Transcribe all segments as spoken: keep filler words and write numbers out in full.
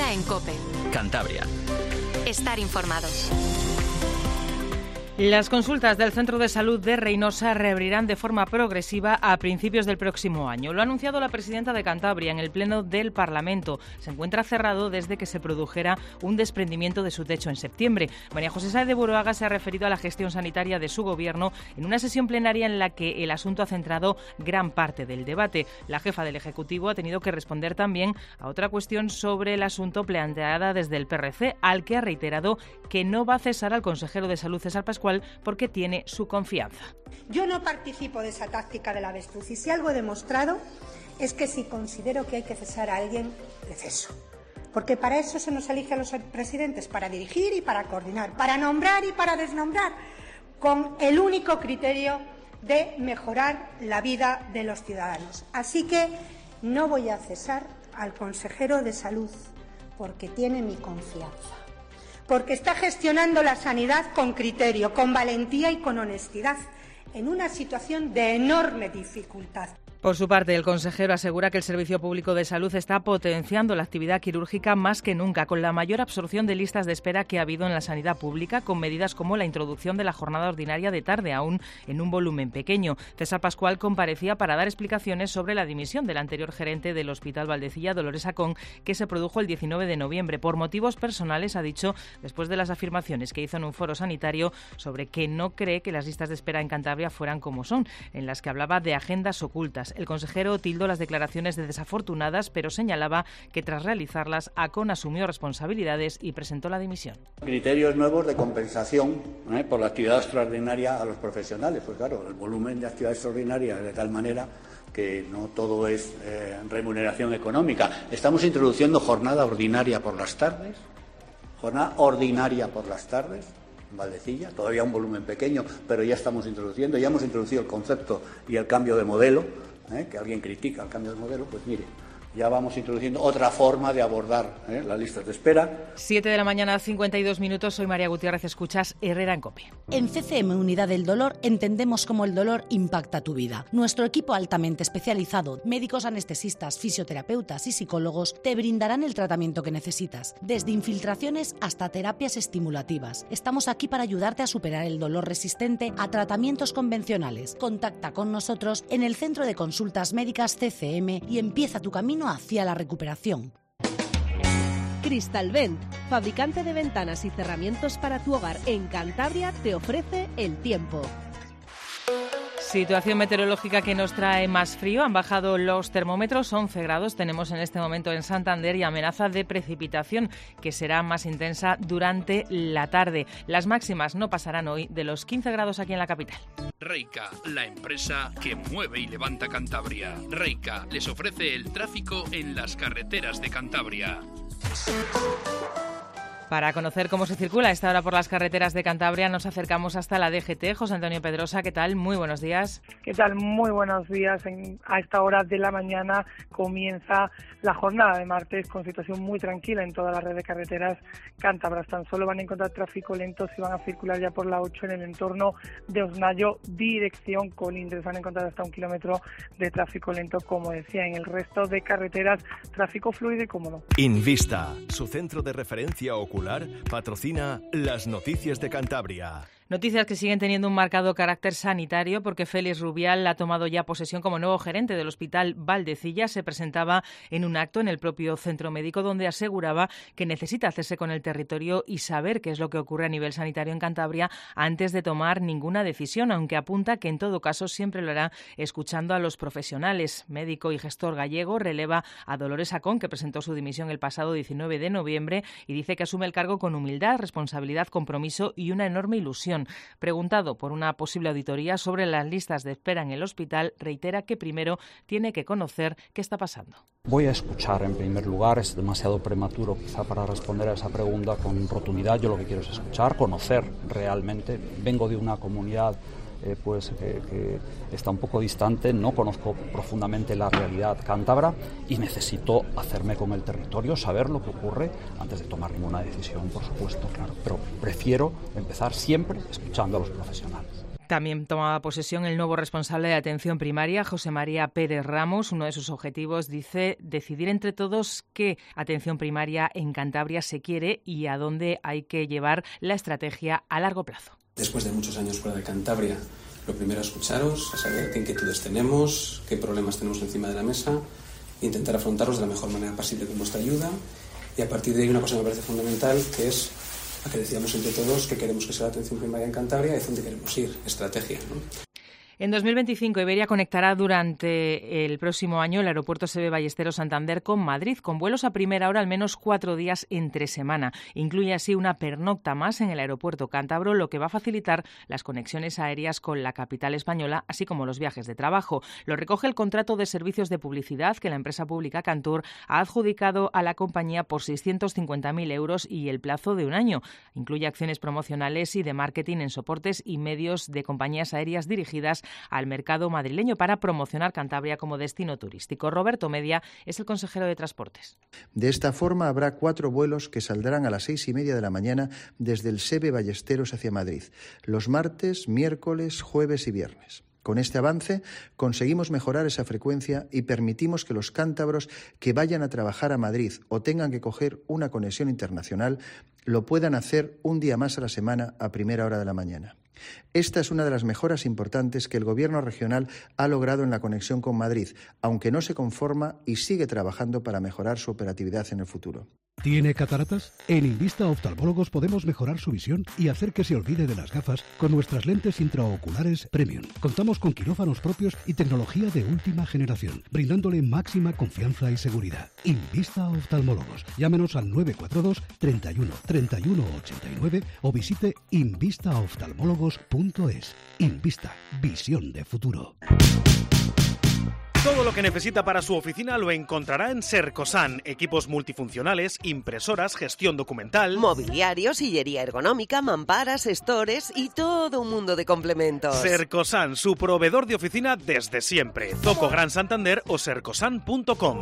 Día en COPE. Cantabria. Estar informados. Las consultas del Centro de Salud de Reinosa reabrirán de forma progresiva a principios del próximo año. Lo ha anunciado la presidenta de Cantabria en el Pleno del Parlamento. Se encuentra cerrado desde que se produjera un desprendimiento de su techo en septiembre. María José Sáez de Buruaga se ha referido a la gestión sanitaria de su gobierno en una sesión plenaria en la que el asunto ha centrado gran parte del debate. La jefa del Ejecutivo ha tenido que responder también a otra cuestión sobre el asunto planteada desde el P R C, al que ha reiterado que no va a cesar al consejero de Salud, César Pascual, porque tiene su confianza. Yo no participo de esa táctica del avestruz y si algo he demostrado es que si considero que hay que cesar a alguien, le ceso. Porque para eso se nos elige a los presidentes, para dirigir y para coordinar, para nombrar y para desnombrar, con el único criterio de mejorar la vida de los ciudadanos. Así que no voy a cesar al consejero de Salud porque tiene mi confianza. Porque está gestionando la sanidad con criterio, con valentía y con honestidad, en una situación de enorme dificultad. Por su parte, el consejero asegura que el Servicio Público de Salud está potenciando la actividad quirúrgica más que nunca, con la mayor absorción de listas de espera que ha habido en la sanidad pública, con medidas como la introducción de la jornada ordinaria de tarde, aún en un volumen pequeño. César Pascual comparecía para dar explicaciones sobre la dimisión del anterior gerente del Hospital Valdecilla, Dolores Acón, que se produjo el diecinueve de noviembre. Por motivos personales, ha dicho, después de las afirmaciones que hizo en un foro sanitario sobre que no cree que las listas de espera en Cantabria fueran como son, en las que hablaba de agendas ocultas. El consejero tildó las declaraciones de desafortunadas, pero señalaba que tras realizarlas, Acón asumió responsabilidades y presentó la dimisión. Criterios nuevos de compensación ¿eh? por la actividad extraordinaria a los profesionales. Pues claro, el volumen de actividad extraordinaria de tal manera que no todo es eh, remuneración económica. Estamos introduciendo jornada ordinaria por las tardes, jornada ordinaria por las tardes. Valdecilla, todavía un volumen pequeño, pero ya estamos introduciendo, ya hemos introducido el concepto y el cambio de modelo, ¿eh? que alguien critica el cambio de modelo, pues mire, ya vamos introduciendo otra forma de abordar ¿eh? las listas de espera. siete de la mañana, cincuenta y dos minutos, soy María Gutiérrez, escuchas Herrera en COPE. En C C M Unidad del Dolor entendemos cómo el dolor impacta tu vida. Nuestro equipo altamente especializado, médicos anestesistas, fisioterapeutas y psicólogos te brindarán el tratamiento que necesitas, desde infiltraciones hasta terapias estimulativas. Estamos aquí para ayudarte a superar el dolor resistente a tratamientos convencionales. Contacta con nosotros en el Centro de Consultas Médicas C C M y empieza tu camino hacia la recuperación. Cristalvent, fabricante de ventanas y cerramientos para tu hogar en Cantabria, te ofrece el tiempo. Situación meteorológica que nos trae más frío. Han bajado los termómetros, once grados tenemos en este momento en Santander y amenaza de precipitación que será más intensa durante la tarde. Las máximas no pasarán hoy de los quince grados aquí en la capital. Reica, la empresa que mueve y levanta Cantabria. Reica les ofrece el tráfico en las carreteras de Cantabria. Para conocer cómo se circula a esta hora por las carreteras de Cantabria, nos acercamos hasta la D G T. José Antonio Pedrosa, ¿qué tal? Muy buenos días. ¿Qué tal? Muy buenos días. En, a esta hora de la mañana comienza la jornada de martes con situación muy tranquila en toda la red de carreteras cántabras. Tan solo van a encontrar tráfico lento si van a circular ya por la ocho en el entorno de Osnayo, dirección Colindres. Van a encontrar hasta un kilómetro de tráfico lento, como decía. En el resto de carreteras, tráfico fluido y cómodo. Invista, su centro de referencia ocular, patrocina las noticias de Cantabria. Noticias que siguen teniendo un marcado carácter sanitario porque Félix Rubial ha tomado ya posesión como nuevo gerente del Hospital Valdecilla. Se presentaba en un acto en el propio centro médico donde aseguraba que necesita hacerse con el territorio y saber qué es lo que ocurre a nivel sanitario en Cantabria antes de tomar ninguna decisión, aunque apunta que en todo caso siempre lo hará escuchando a los profesionales. Médico y gestor gallego releva a Dolores Acón, que presentó su dimisión el pasado diecinueve de noviembre y dice que asume el cargo con humildad, responsabilidad, compromiso y una enorme ilusión. Preguntado por una posible auditoría sobre las listas de espera en el hospital, reitera que primero tiene que conocer qué está pasando. Voy a escuchar en primer lugar, es demasiado prematuro quizá para responder a esa pregunta con rotundidad. Yo lo que quiero es escuchar, conocer realmente. Vengo de una comunidad Eh, pues eh, que está un poco distante, no conozco profundamente la realidad cántabra y necesito hacerme con el territorio, saber lo que ocurre antes de tomar ninguna decisión, por supuesto, claro, pero prefiero empezar siempre escuchando a los profesionales. También tomaba posesión el nuevo responsable de atención primaria, José María Pérez Ramos. Uno de sus objetivos, dice, decidir entre todos qué atención primaria en Cantabria se quiere y a dónde hay que llevar la estrategia a largo plazo. Después de muchos años fuera de Cantabria, lo primero es escucharos, a saber qué inquietudes tenemos, qué problemas tenemos encima de la mesa, intentar afrontarlos de la mejor manera posible con vuestra ayuda, y a partir de ahí una cosa que me parece fundamental, que es a que decidamos entre todos qué queremos que sea la atención primaria en Cantabria y hacia dónde queremos ir, estrategia, ¿no? En dos mil veinticinco, Iberia conectará durante el próximo año el aeropuerto Seve Ballesteros Santander con Madrid, con vuelos a primera hora al menos cuatro días entre semana. Incluye así una pernocta más en el aeropuerto cántabro, lo que va a facilitar las conexiones aéreas con la capital española, así como los viajes de trabajo. Lo recoge el contrato de servicios de publicidad que la empresa pública Cantur ha adjudicado a la compañía por seiscientos cincuenta mil euros y el plazo de un año. Incluye acciones promocionales y de marketing en soportes y medios de compañías aéreas dirigidas al mercado madrileño para promocionar Cantabria como destino turístico. Roberto Media es el consejero de Transportes. De esta forma habrá cuatro vuelos que saldrán a las seis y media de la mañana desde el Seve Ballesteros hacia Madrid, los martes, miércoles, jueves y viernes. Con este avance conseguimos mejorar esa frecuencia y permitimos que los cántabros que vayan a trabajar a Madrid o tengan que coger una conexión internacional lo puedan hacer un día más a la semana a primera hora de la mañana. Esta es una de las mejoras importantes que el Gobierno regional ha logrado en la conexión con Madrid, aunque no se conforma y sigue trabajando para mejorar su operatividad en el futuro. ¿Tiene cataratas? En Invista Oftalmólogos podemos mejorar su visión y hacer que se olvide de las gafas con nuestras lentes intraoculares Premium. Contamos con quirófanos propios y tecnología de última generación, brindándole máxima confianza y seguridad. Invista Oftalmólogos. Llámenos al nueve cuatro dos, treinta y uno, treinta y uno ochenta y nueve o visite invista oftalmólogos punto es. Invista. Visión de futuro. Todo lo que necesita para su oficina lo encontrará en Sercosan. Equipos multifuncionales, impresoras, gestión documental, mobiliario, sillería ergonómica, mamparas, stores y todo un mundo de complementos. Sercosan, su proveedor de oficina desde siempre. Zoco Gran Santander o sercosan punto com.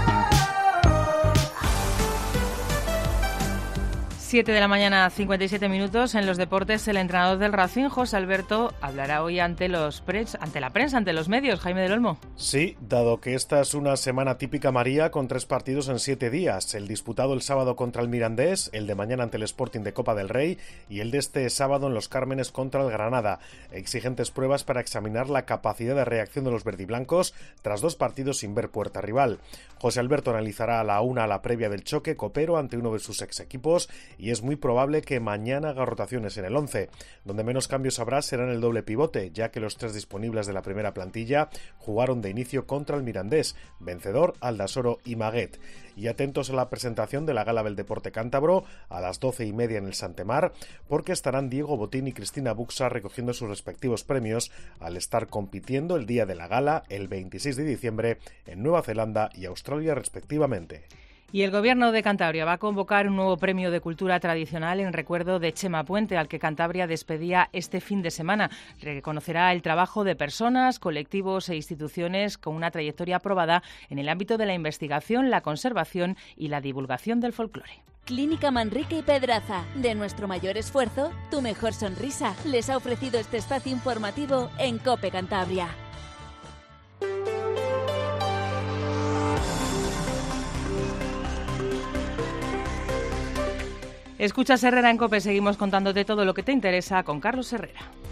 siete de la mañana, cincuenta y siete minutos. En los deportes, el entrenador del Racing, José Alberto, hablará hoy ante los prens, ante la prensa, ante los medios. Jaime del Olmo. Sí, dado que esta es una semana típica, María, con tres partidos en siete días. El disputado el sábado contra el Mirandés, el de mañana ante el Sporting de Copa del Rey y el de este sábado en Los Cármenes contra el Granada. Exigentes pruebas para examinar la capacidad de reacción de los verdiblancos tras dos partidos sin ver puerta rival. José Alberto analizará a la una la previa del choque copero ante uno de sus ex equipos y es muy probable que mañana haga rotaciones en el once. Donde menos cambios habrá será en el doble pivote, ya que los tres disponibles de la primera plantilla jugaron de inicio contra el Mirandés, vencedor Aldasoro y Maguet. Y atentos a la presentación de la Gala del Deporte Cántabro a las doce y media en el Santemar, porque estarán Diego Botín y Cristina Buxa recogiendo sus respectivos premios al estar compitiendo el día de la gala, el veintiséis de diciembre, en Nueva Zelanda y Australia respectivamente. Y el Gobierno de Cantabria va a convocar un nuevo premio de cultura tradicional en recuerdo de Chema Puente, al que Cantabria despedía este fin de semana. Reconocerá el trabajo de personas, colectivos e instituciones con una trayectoria aprobada en el ámbito de la investigación, la conservación y la divulgación del folclore. Clínica Manrique y Pedraza. De nuestro mayor esfuerzo, tu mejor sonrisa. Les ha ofrecido este espacio informativo en COPE Cantabria. Escuchas Herrera en COPE, seguimos contándote todo lo que te interesa con Carlos Herrera.